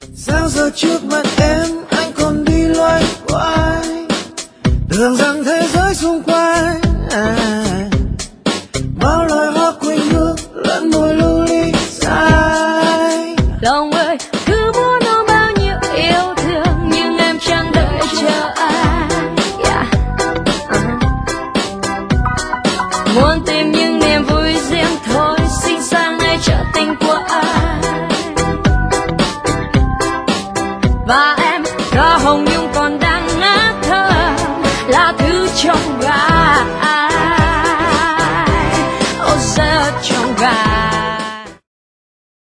Sao giờ trước mặt em anh còn đi loay hoay, tưởng rằng thế giới xung quanh bao loài hoa quỳnh hương lẫn mùi lưu ly say. Lòng ơi cứ muốn nói bao nhiêu yêu thương nhưng em chẳng đợi chờ ai. Muốn tìm những niềm vui riêng thôi, xin sang hãy trợ tình của ai. Và em, đóa hồng nhung còn đang ngát thơ, là thứ trong gai.